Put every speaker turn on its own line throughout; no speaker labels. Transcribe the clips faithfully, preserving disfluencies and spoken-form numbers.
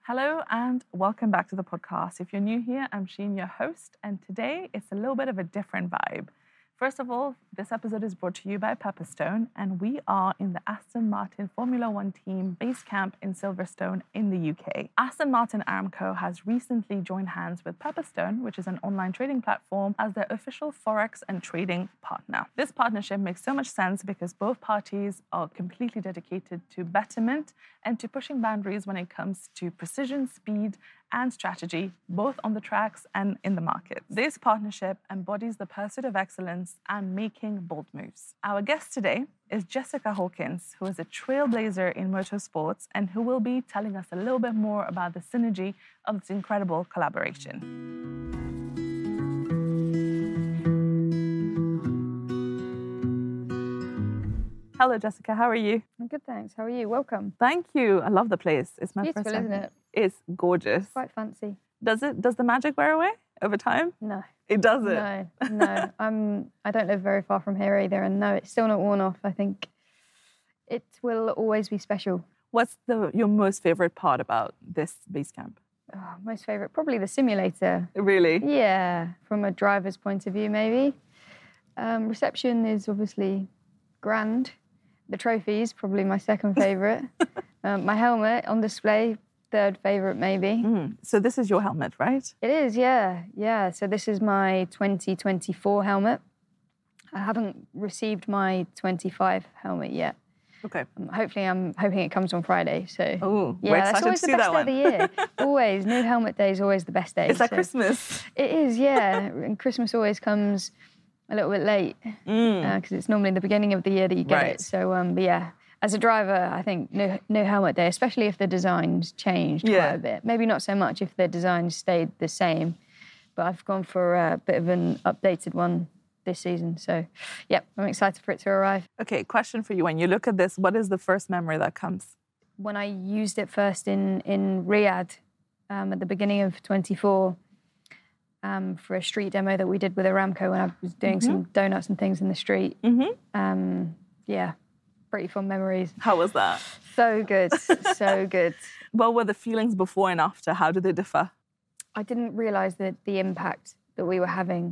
Hello and welcome back to the podcast. If you're new here, I'm Sheen, your host, and today it's a little bit of a different vibe. First of all, this episode is brought to you by Pepperstone, and we are in the Aston Martin Formula One team base camp in Silverstone in the U K. Aston Martin Aramco has recently joined hands with Pepperstone, which is an online trading platform, as their official Forex and trading partner. This partnership makes so much sense because both parties are completely dedicated to betterment and to pushing boundaries when it comes to precision, speed, and strategy, both on the tracks and in the market. This partnership embodies the pursuit of excellence and making bold moves. Our guest today is Jessica Hawkins, who is a trailblazer in motorsports and who will be telling us a little bit more about the synergy of this incredible collaboration. Hello, Jessica. How are you?
I'm good, thanks. How are you? Welcome.
Thank you. I love the place. It's my
Beautiful,
first time.
isn't it?
It's gorgeous.
It's quite fancy.
Does it? Does the magic wear away over time?
No.
It doesn't.
No, no. I'm. I don't live very far from here either, and no, it's still not worn off. I think it will always be special.
What's the your most favorite part about this base camp?
Oh, most favourite, probably the simulator.
Really?
Yeah, from a driver's point of view, maybe. Um, reception is obviously grand. The trophies, probably my second favourite. um, my helmet on display, third favourite maybe.
Mm. So this is your helmet, right?
It is, yeah, yeah. So this is my twenty twenty-four helmet. I haven't received my twenty-five helmet yet.
Okay.
Um, hopefully, I'm hoping it comes on Friday. So
oh,
yeah,
we're
that's
excited
always
to
the
see
best
that
day
one.
of the year. Always, new helmet day is always the best day.
It's like
so
Christmas.
It is, yeah. And Christmas always comes a little bit late because
Mm.
uh, it's normally the beginning of the year that you get
Right.
it. So, um, but yeah, as a driver, I think new, new helmet day, especially if the design's changed
Yeah.
quite a bit. Maybe not so much if the design stayed the same, but I've gone for a bit of an updated one this season. So, yeah, I'm excited for it to arrive.
Okay, question for you. When you look at this, what is the first memory that comes?
When I used it first in, in Riyadh um, at the beginning of twenty-four, Um, for a street demo that we did with Aramco when I was doing
Mm-hmm.
some donuts and things in the street.
Mm-hmm.
Um, yeah, pretty fun memories.
How was that?
So good, so good.
What were the feelings before and after? How did they differ?
I didn't realise that the impact that we were having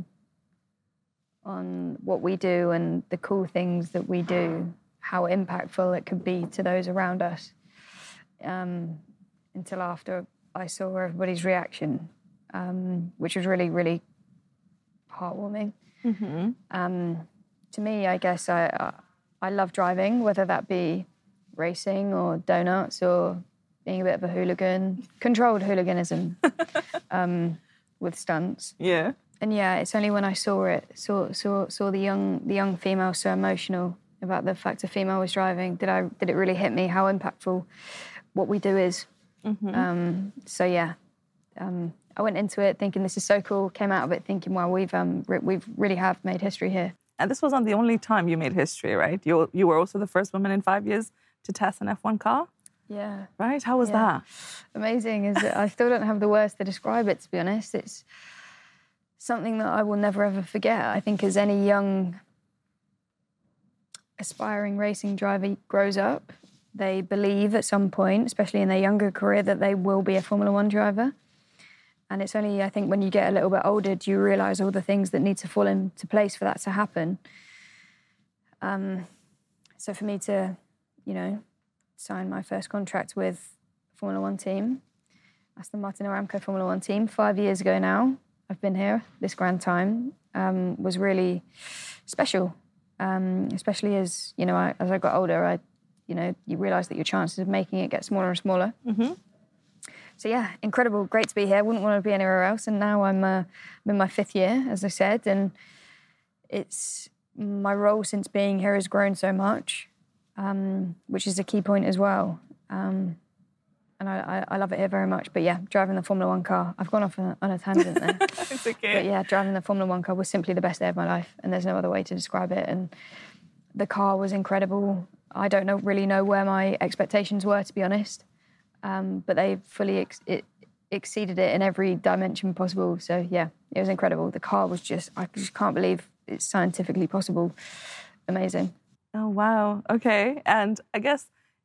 on what we do and the cool things that we do, how impactful it could be to those around us, um, until after I saw everybody's reaction. Um, which was really, really heartwarming.
Mm-hmm.
Um, to me, I guess I, I I love driving, whether that be racing or donuts or being a bit of a hooligan, controlled hooliganism um, with stunts.
Yeah.
And yeah, it's only when I saw it, saw saw saw the young the young female so emotional about the fact a female was driving, did I did it really hit me how impactful what we do is.
Mm-hmm.
Um, so yeah. Um, I went into it thinking this is so cool, came out of it thinking, wow, we've um, re- we've really have made history here.
And this wasn't the only time you made history, right? You you were also the first woman in five years to test an F one car,
Yeah.
right? How was
Yeah.
that?
Amazing. Is it? I still don't have the words to describe it, to be honest. It's something that I will never, ever forget. I think as any young aspiring racing driver grows up, they believe at some point, especially in their younger career, that they will be a Formula One driver. And it's only, I think, when you get a little bit older, do you realise all the things that need to fall into place for that to happen. Um, so for me to, you know, sign my first contract with Formula One team, Aston Martin Aramco Formula One team, five years ago now, I've been here this grand time, um, was really special. Um, especially as, you know, I, as I got older, I, you know, you realise that your chances of making it get smaller and smaller.
Mm-hmm.
So yeah, incredible, great to be here. Wouldn't want to be anywhere else. And now I'm, uh, I'm in my fifth year, as I said, and it's my role since being here has grown so much, um, which is a key point as well. Um, and I, I, I love it here very much. But yeah, driving the Formula One car, I've gone off on a, on a tangent there.
It's okay.
But yeah, driving the Formula One car was simply the best day of my life, and there's no other way to describe it. And the car was incredible. I don't know really know where my expectations were, to be honest. Um, but they fully ex- it exceeded it in every dimension possible. So yeah, it was incredible. The car was just, I just can't believe it's scientifically possible. Amazing.
Oh, wow. Okay. And I guess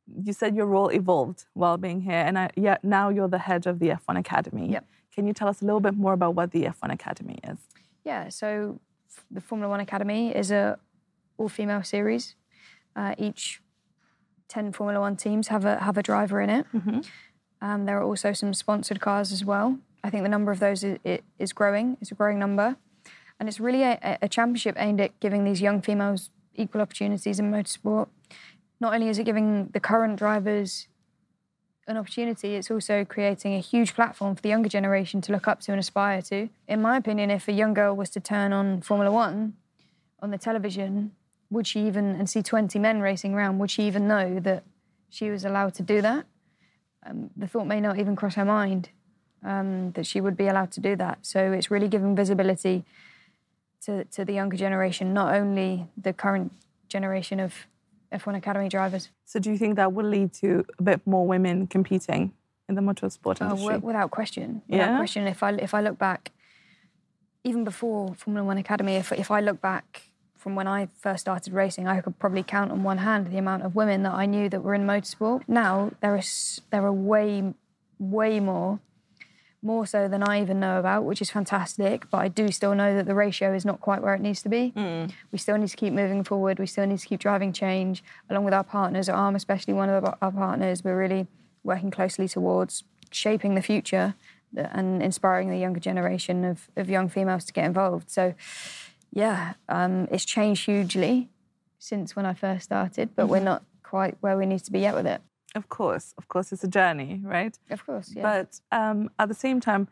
you said your role evolved while being here, and I, yeah, now you're the head of the F one Academy.
Yep.
Can you tell us a little bit more about what the F one Academy is?
Yeah, so the Formula One Academy is a all-female series. Uh, each ten Formula One teams have a have a driver in it.
Mm-hmm.
Um, there are also some sponsored cars as well. I think the number of those is, it is growing. It's a growing number. And it's really a, a championship aimed at giving these young females equal opportunities in motorsport. Not only is it giving the current drivers an opportunity, it's also creating a huge platform for the younger generation to look up to and aspire to. In my opinion, if a young girl was to turn on Formula One on the television, would she even, and see twenty men racing around, would she even know that she was allowed to do that? Um, the thought may not even cross her mind um, that she would be allowed to do that. So it's really giving visibility to, to the younger generation, not only the current generation of F one Academy drivers.
So do you think that will lead to a bit more women competing in the motorsport
Oh,
industry?
w- without question. Without
Yeah?
question. If I if I look back, even before Formula One Academy, if if I look back from when I first started racing, I could probably count on one hand the amount of women that I knew that were in motorsport. Now there is there are way way more, more so than I even know about, which is fantastic. But I do still know that the ratio is not quite where it needs to be.
Mm.
We still need to keep moving forward. We still need to keep driving change, along with our partners at ARM, especially one of our partners. We're really working closely towards shaping the future and inspiring the younger generation of, of young females to get involved. So, yeah, um, it's changed hugely since when I first started, but mm-hmm. we're not quite where we need to be yet with it.
Of course, of course, it's a journey, right?
Of course, yeah.
But um, at the same time,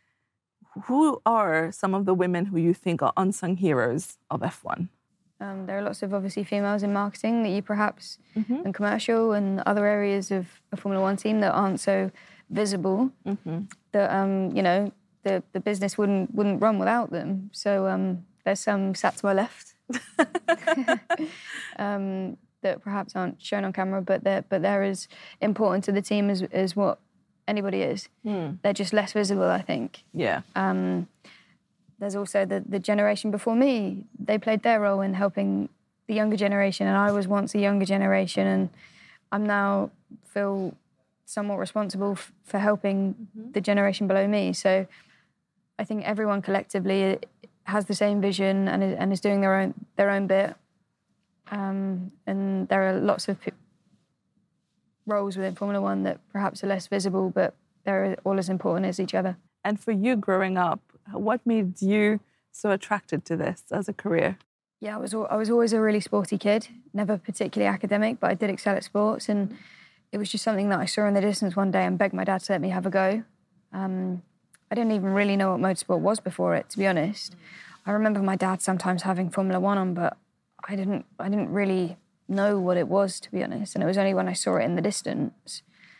who are some of the women who you think are unsung heroes of F one?
Um, there are lots of obviously females in marketing that you perhaps,
mm-hmm.
and commercial and other areas of a Formula One team that aren't so visible.
Mm-hmm.
That um, you know, the the business wouldn't wouldn't run without them. So um, there's some sat to my left. um, that perhaps aren't shown on camera, but they're but they're as important to the team as as what anybody is.
Mm.
They're just less visible, I think.
Yeah.
Um, there's also the the generation before me. They played their role in helping the younger generation, and I was once a younger generation, and I'm now feel somewhat responsible f- for helping mm-hmm. the generation below me. So I think everyone collectively has the same vision and is, and is doing their own their own bit. Um, and there are lots of p- roles within Formula One that perhaps are less visible, but they're all as important as each other.
And for you growing up, what made you so attracted to this as a career?
Yeah, I was I was always a really sporty kid, never particularly academic, but I did excel at sports, and it was just something that I saw in the distance one day and begged my dad to let me have a go. Um, I didn't even really know what motorsport was before it, to be honest. I remember my dad sometimes having Formula One on, but I didn't I didn't really know what it was, to be honest. And it was only when I saw it in the distance,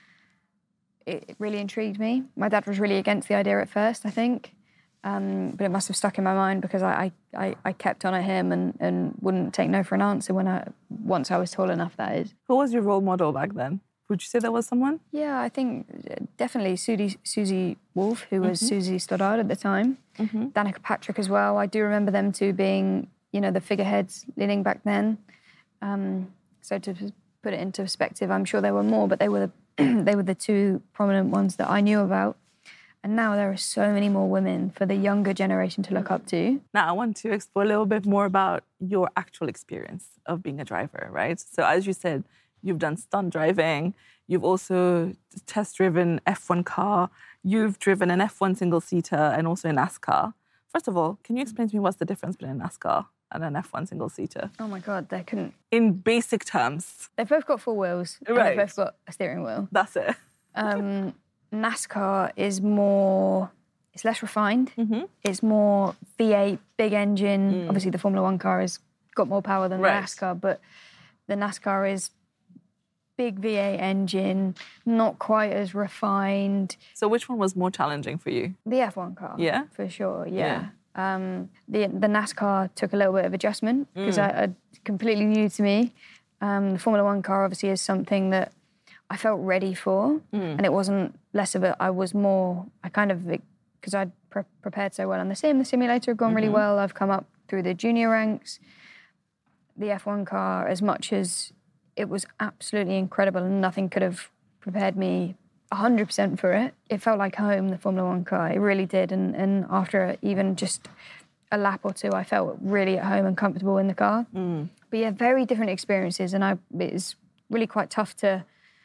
it, it really intrigued me. My dad was really against the idea at first, I think. Um, but it must have stuck in my mind because I, I, I kept on at him and, and wouldn't take no for an answer when I once I was tall enough, that is.
Who was your role model back then? Would you say there was someone?
Yeah, I think definitely Susie, Susie Wolff, who was mm-hmm. Susie Stoddard at the time. Mm-hmm. Danica Patrick as well. I do remember them two being, you know, the figureheads leading back then. Um, so to put it into perspective, I'm sure there were more, but they were the they were the two prominent ones that I knew about. And now there are so many more women for the younger generation to look up to.
Now I want to explore a little bit more about your actual experience of being a driver, right? So as you said, you've done stunt driving, you've also test-driven F one car, you've driven an F one single-seater and also a NASCAR. First of all, can you explain to me what's the difference between a NASCAR and an F one single-seater?
Oh my God, they couldn't...
In basic terms.
They've both got four wheels, and
right.
they've both got a steering wheel.
That's it.
Um, NASCAR is more... It's less refined.
Mm-hmm.
It's more V eight, big engine.
Mm.
Obviously, the Formula One car has got more power than
right.
the NASCAR, but the NASCAR is big V eight engine, not quite as refined.
So which one was more challenging for you?
The F one car.
Yeah?
For sure, yeah. yeah. Um, the the NASCAR took a little bit of adjustment because mm. I, I completely new to me. Um, the Formula One car obviously is something that I felt ready for, mm. and it wasn't less of it. I was more, I kind of, because I'd pre- prepared so well on the sim, the simulator had gone mm-hmm. really well. I've come up through the junior ranks. The F one car, as much as it was absolutely incredible, and nothing could have prepared me one hundred percent for it. It felt like home, the Formula One car. It really did. And, and after even just a lap or two, I felt really at home and comfortable in the car.
Mm.
But yeah, very different experiences, and I it's really quite tough to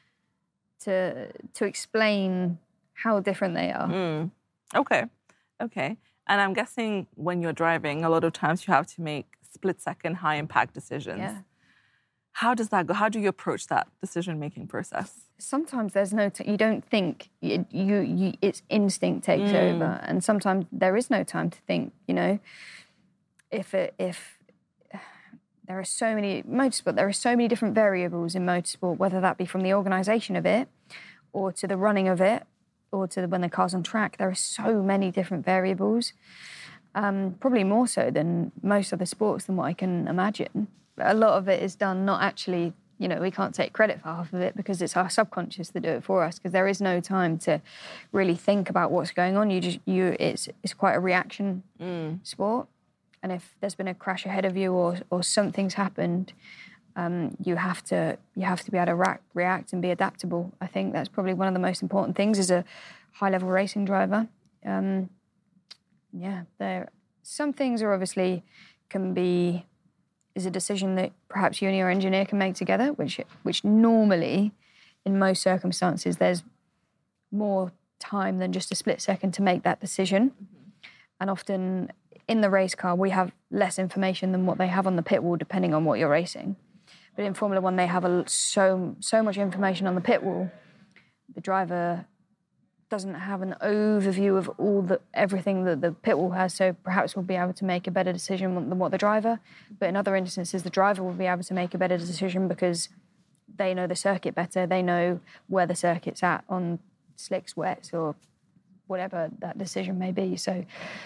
to to explain how different they are.
Mm. Okay, okay. And I'm guessing when you're driving, a lot of times you have to make split-second, high-impact decisions.
Yeah.
How does that go? How do you approach that decision-making process?
Sometimes there's no, t- you don't think, you, you, you it's instinct takes
Mm.
over, and sometimes there is no time to think, you know. If it, if there are so many, motorsport, there are so many different variables in motorsport, whether that be from the organisation of it, or to the running of it, or to the, when the car's on track, there are so many different variables, um, probably more so than most other sports than what I can imagine. A lot of it is done not actually, you know, we can't take credit for half of it because it's our subconscious that do it for us, because there is no time to really think about what's going on. You just, you, it's it's quite a reaction
Mm.
sport. And if there's been a crash ahead of you or or something's happened, um, you have to you have to be able to react, react and be adaptable. I think that's probably one of the most important things as a high-level racing driver. Um, yeah, there some things are obviously can be is a decision that perhaps you and your engineer can make together, which which normally, in most circumstances, there's more time than just a split second to make that decision. Mm-hmm. And often in the race car, we have less information than what they have on the pit wall, depending on what you're racing. But in Formula One, they have a, so so much information on the pit wall. The driver doesn't have an overview of all the everything that the pit wall has, so perhaps we'll be able to make a better decision than what the driver. But in other instances, the driver will be able to make a better decision because they know the circuit better. They know where the circuit's at on slicks, wets, or whatever that decision may be. So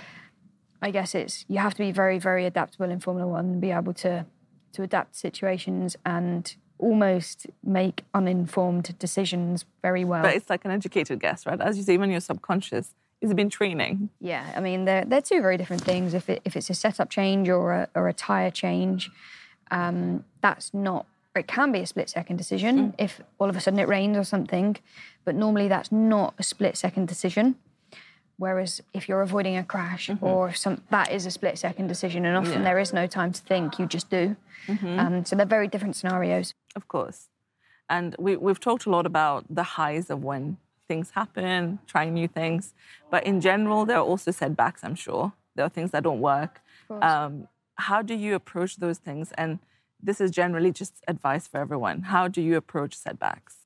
I guess it's you have to be very, very adaptable in Formula One and be able to to adapt to situations and almost make uninformed decisions very well.
But it's like an educated guess, right? As you say, even your subconscious has been training.
Yeah, I mean, they're, they're two very different things. If it, if it's a setup change or a, or a tyre change, um, that's not, it can be a split-second decision mm. if all of a sudden it rains or something, but normally that's not a split-second decision. Whereas if you're avoiding a crash mm-hmm. or some, that is a split-second decision, and often yeah. there is no time to think, you just do. Mm-hmm. Um, so they're very different scenarios.
Of course. And we, we've talked a lot about the highs of when things happen, trying new things. But in general, there are also setbacks, I'm sure. There are things that don't work. Um, how do you approach those things? And this is generally just advice for everyone. How do you approach setbacks?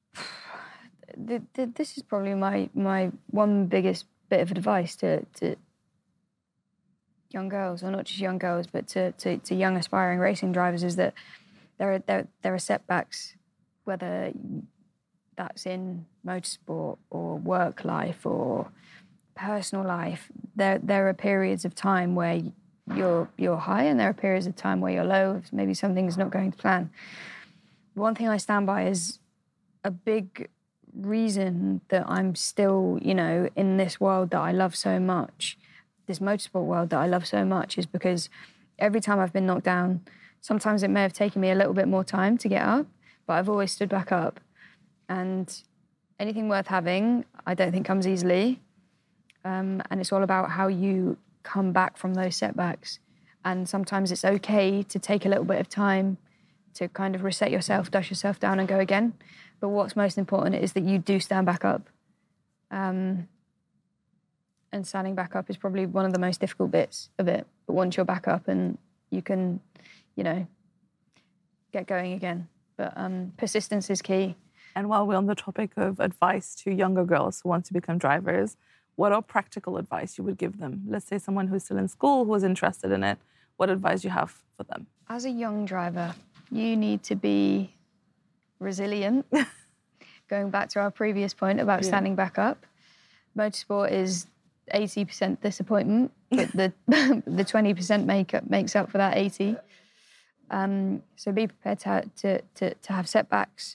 the, the, this is probably my, my one biggest bit of advice to, to young girls, or not just young girls, but to, to, to young aspiring racing drivers, is that there are, there, there are setbacks, whether that's in motorsport or work life or personal life. There, there are periods of time where you're, you're high, and there are periods of time where you're low, if maybe something's not going to plan. One thing I stand by is a big reason that I'm still, you know, in this world that I love so much, this motorsport world that I love so much, is because every time I've been knocked down, sometimes it may have taken me a little bit more time to get up, but I've always stood back up. And anything worth having, I don't think comes easily. Um, and it's all about how you come back from those setbacks. And sometimes it's okay to take a little bit of time to kind of reset yourself, dust yourself down and go again. But what's most important is that you do stand back up. Um, and standing back up is probably one of the most difficult bits of it. But once you're back up and you can, you know, get going again. But um, persistence is key.
And while we're on the topic of advice to younger girls who want to become drivers, what are practical advice you would give them? Let's say someone who's still in school, who is interested in it. What advice do you have for them?
As a young driver, you need to be resilient. Going back to our previous point about yeah. standing back up, motorsport is eighty percent disappointment, but the the twenty percent make up, makes up for that eighty. Um, so be prepared to, to, to, to have setbacks.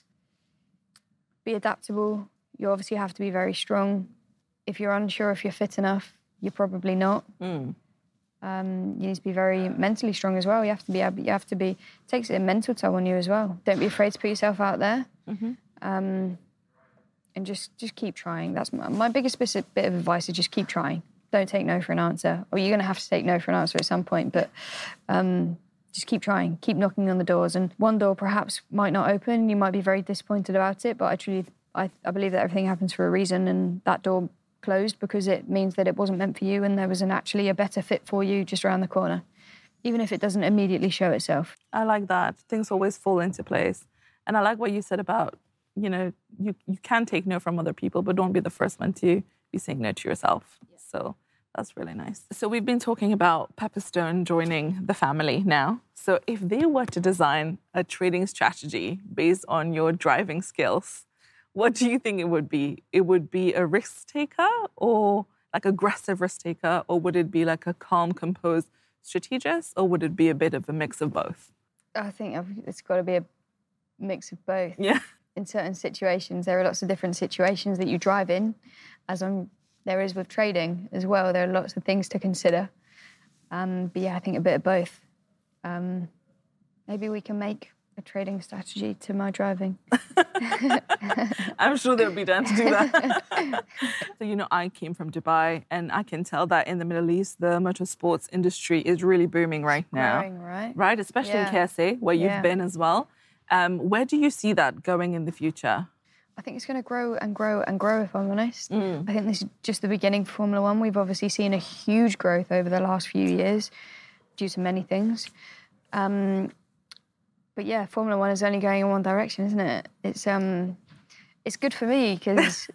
Be adaptable. You obviously have to be very strong. If you're unsure if you're fit enough, you're probably not. Mm. Um, you need to be very mentally strong as well. You have to be able, you have to be, it takes a mental toll on you as well. Don't be afraid to put yourself out there. Mm-hmm. Um, and just, just keep trying. That's my, my biggest bit of advice is just keep trying. Don't take no for an answer. Or you're going to have to take no for an answer at some point, but um, just keep trying. Keep knocking on the doors. And one door perhaps might not open. You might be very disappointed about it, but I truly, I, I believe that everything happens for a reason, and that door closed because it means that it wasn't meant for you and there was an actually a better fit for you just around the corner, even if it doesn't immediately show itself.
I like that. Things always fall into place. And I like what you said about, you know, you, you can take no from other people, but don't be the first one to be saying no to yourself. Yeah. So that's really nice. So we've been talking about Pepperstone joining the family now. So if they were to design a trading strategy based on your driving skills, what do you think it would be? It would be a risk taker or like aggressive risk taker, or would it be like a calm, composed strategist, or would it be a bit of a mix of both?
I think it's got to be a mix of both.
Yeah.
In certain situations, there are lots of different situations that you drive in, as I'm, there is with trading as well. There are lots of things to consider. Um, but yeah, I think a bit of both. Um, maybe we can make a trading strategy to my driving.
I'm sure they'll be down to do that. So, you know, I came from Dubai, and I can tell that in the Middle East, the motorsports industry is really booming right now.
Growing, right?
Right, especially
yeah.
in K S A, where you've
yeah.
been as well. Um, where do you see that going in the future?
I think it's going to grow and grow and grow, if I'm honest.
Mm.
I think this is just the beginning for Formula One. We've obviously seen a huge growth over the last few years due to many things. Um, But yeah, Formula One is only going in one direction, isn't it? It's um, it's good for me because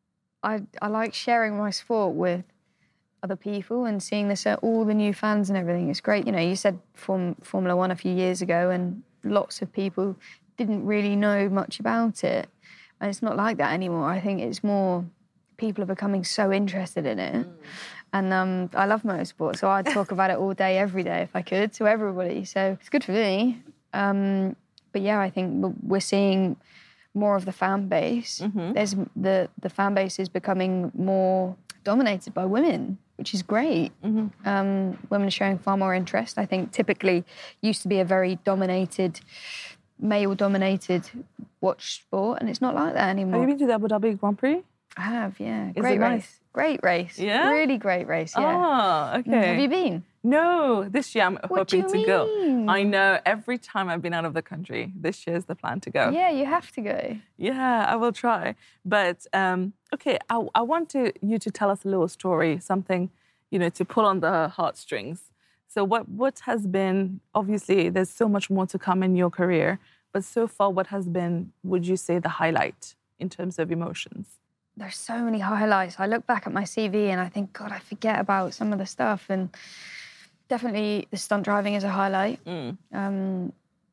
I I like sharing my sport with other people and seeing this uh, all the new fans and everything. It's great. You know, you said Form, Formula One a few years ago, and lots of people didn't really know much about it, and it's not like that anymore. I think it's more people are becoming so interested in it. Mm. And um, I love motorsport, so I'd talk about it all day, every day, if I could, to everybody. So it's good for me. Um, but yeah, I think we're seeing more of the fan base. Mm-hmm. There's the the fan base is becoming more dominated by women, which is great. Mm-hmm. Um, women are showing far more interest. I think typically used to be a very dominated, male-dominated watch sport, and it's not like that anymore.
Have you been to the Abu Dhabi Grand Prix?
I have, yeah.
Is
great
it
race.
Nice?
Great race. Yeah? Really great race, yeah.
Oh, okay.
Have you been?
No, this year I'm
what
hoping
do
to
you
go.
mean?
I know, every time I've been out of the country, this year's the plan to go.
Yeah, you have to go.
Yeah, I will try. But, um, okay, I, I want to, you to tell us a little story, something, you know, to pull on the heartstrings. So what, what has been, obviously, there's so much more to come in your career, but so far, what has been, would you say, the highlight in terms of emotions?
There's so many highlights. I look back at my C V and I think, God, I forget about some of the stuff. And definitely the stunt driving is a highlight. Mm. Um,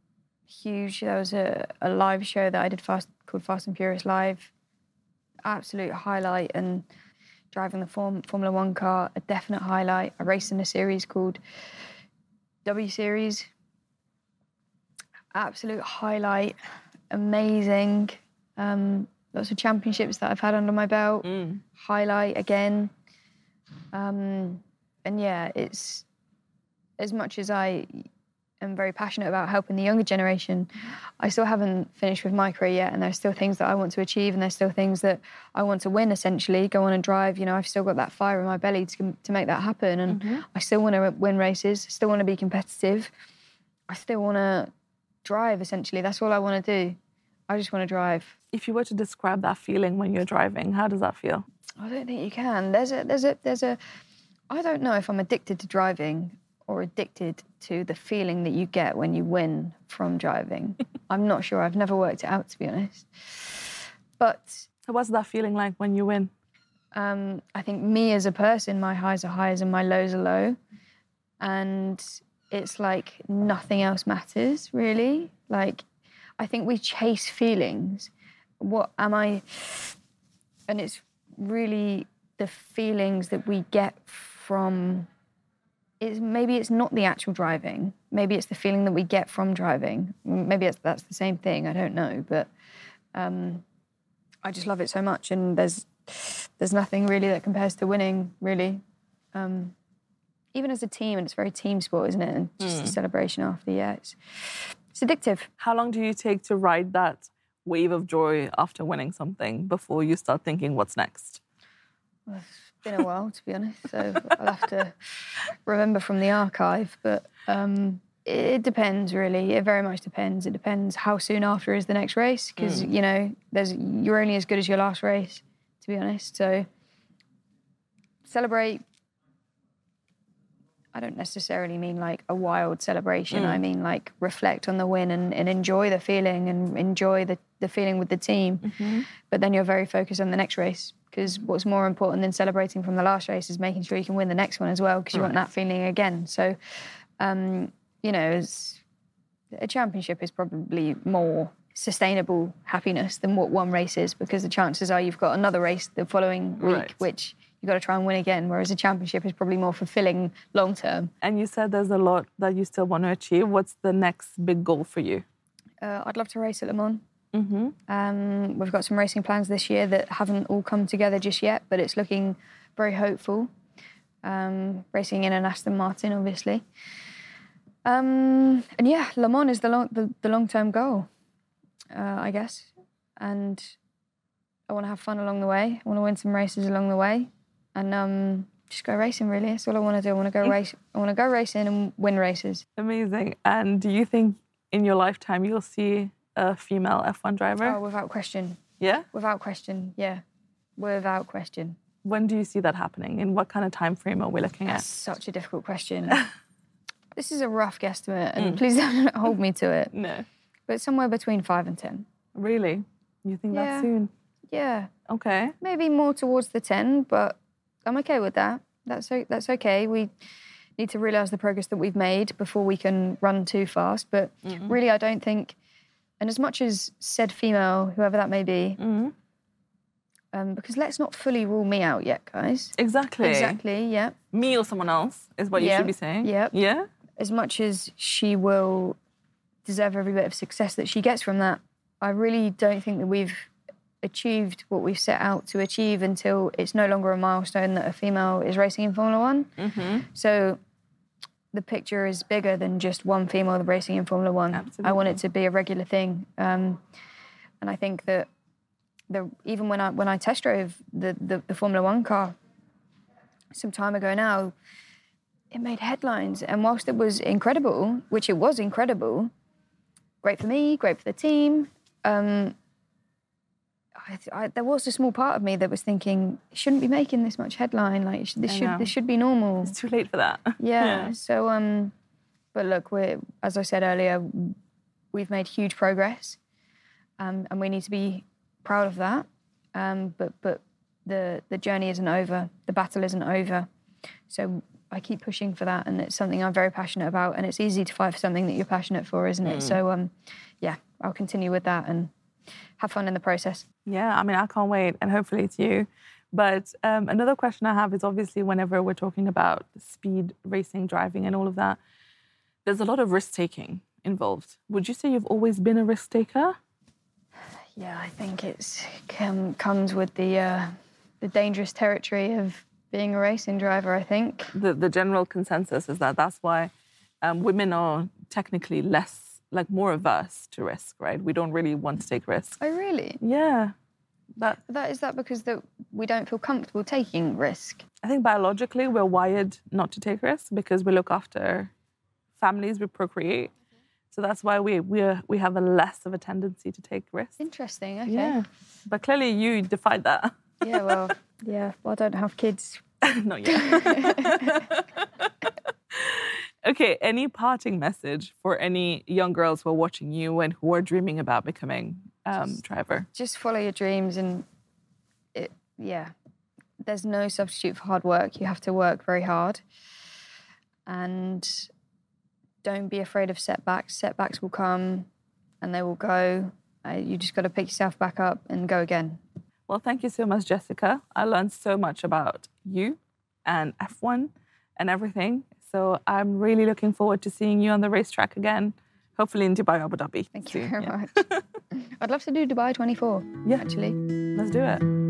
huge. There was a, a live show that I did fast, called Fast and Furious Live. Absolute highlight. And driving the Form, Formula One car, a definite highlight. I raced in a series called W Series. Absolute highlight. Amazing. Um, Lots of championships that I've had under my belt. Mm. Highlight again. Um, and yeah, it's as much as I am very passionate about helping the younger generation, I still haven't finished with my career yet, and there's still things that I want to achieve, and there's still things that I want to win, essentially, go on and drive. You know, I've still got that fire in my belly to, to make that happen, and mm-hmm. I still want to win races, still want to be competitive. I still want to drive, essentially. That's all I want to do. I just want to drive.
If you were to describe that feeling when you're driving, how does that feel?
I don't think you can. There's a, there's a, there's a, I don't know if I'm addicted to driving or addicted to the feeling that you get when you win from driving. I'm not sure. I've never worked it out, to be honest. But...
So what's that feeling like when you win?
Um, I think me as a person, my highs are highs and my lows are low. And it's like nothing else matters, really. Like, I think we chase feelings. What am I... And it's really the feelings that we get from... It's, maybe it's not the actual driving. Maybe it's the feeling that we get from driving. Maybe it's, that's the same thing. I don't know. But um, I just love it so much. And there's there's nothing really that compares to winning, really. Um, even as a team, and it's very team sport, isn't it? And just mm. the celebration after, yeah, it's, it's addictive.
How long do you take to ride that wave of joy after winning something before you start thinking, what's next?
Well, it's been a while, to be honest, so I'll have to remember from the archive, but um, it depends, really. It very much depends. It depends how soon after is the next race, because, mm. you know, there's you're only as good as your last race, to be honest. So celebrate, I don't necessarily mean like a wild celebration. Mm. I mean like reflect on the win and, and enjoy the feeling and enjoy the, the feeling with the team. Mm-hmm. But then you're very focused on the next race, because what's more important than celebrating from the last race is making sure you can win the next one as well, because you right. want that feeling again. So, um, you know, as a championship is probably more sustainable happiness than what one race is, because the chances are you've got another race the following week, right. which you've got to try and win again, whereas a championship is probably more fulfilling long term.
And you said there's a lot that you still want to achieve. What's the next big goal for you?
Uh, I'd love to race at Le Mans. Mm-hmm. Um, we've got some racing plans this year that haven't all come together just yet, but it's looking very hopeful. Um, racing in an Aston Martin, obviously. Um, and yeah, Le Mans is the long, the, the long-term goal, uh, I guess. And I want to have fun along the way. I want to win some races along the way, and um, just go racing. Really, that's all I want to do. I want to go race. I want to go racing and win races.
Amazing. And do you think in your lifetime you'll see a female F one driver?
Oh, without question.
Yeah?
Without question, yeah. Without question.
When do you see that happening? In what kind of time frame are we looking
That's
at?
Such a difficult question. This is a rough guesstimate, and mm. please don't hold me to it.
No.
But somewhere between five and ten.
Really? You think
yeah.
that's soon?
Yeah.
Okay.
Maybe more towards the ten, but I'm okay with that. That's that's okay. We need to realise the progress that we've made before we can run too fast. But mm-hmm. really, I don't think... And as much as said female, whoever that may be, mm-hmm. um, because let's not fully rule me out yet, guys.
Exactly.
Exactly, yeah.
Me or someone else is what you
yeah.
should be saying.
Yeah.
Yeah?
As much as she will deserve every bit of success that she gets from that, I really don't think that we've achieved what we've set out to achieve until it's no longer a milestone that a female is racing in Formula One. Mm-hmm. So the picture is bigger than just one female racing in Formula One.
Absolutely.
I want it to be a regular thing. Um, and I think that the, even when I when I test drove the, the, the Formula One car some time ago now, it made headlines. And whilst it was incredible, which it was incredible, great for me, great for the team, um, I, I, there was a small part of me that was thinking, it shouldn't be making this much headline. Like this
I
should
know.
this should be normal.
It's too late for that.
Yeah.
yeah.
So, um, but look, we're as I said earlier, we've made huge progress, um, and we need to be proud of that. Um, but but the the journey isn't over. The battle isn't over. So I keep pushing for that, and it's something I'm very passionate about. And it's easy to fight for something that you're passionate for, isn't it? Mm. So um, yeah, I'll continue with that and have fun in the process.
Yeah, I mean, I can't wait, and hopefully it's you. But um, another question I have is obviously whenever we're talking about speed, racing, driving, and all of that, there's a lot of risk-taking involved. Would you say you've always been a risk-taker?
Yeah, I think it's um, comes with the uh, the dangerous territory of being a racing driver, I think.
The the general consensus is that that's why um, women are technically less, like more averse to risk, right? We don't really want to take risks.
Oh, really?
Yeah. That,
that is that because that we don't feel comfortable taking risk?
I think biologically we're wired not to take risks because we look after families, we procreate. So that's why we we we have a less of a tendency to take risks.
Interesting, okay.
Yeah. But clearly you defied that.
Yeah, well, yeah. Well, I don't have kids.
Not yet. Okay, any parting message for any young girls who are watching you and who are dreaming about becoming um,
just,
driver?
Just follow your dreams and, it, yeah, there's no substitute for hard work. You have to work very hard. And don't be afraid of setbacks. Setbacks will come and they will go. Uh, you just got to pick yourself back up and go again.
Well, thank you so much, Jessica. I learned so much about you and F one and everything. So I'm really looking forward to seeing you on the racetrack again, hopefully in Dubai, Abu Dhabi.
Thank you
soon.
very
yeah.
much. I'd love to do Dubai twenty-four,
yeah.
actually.
Let's do it.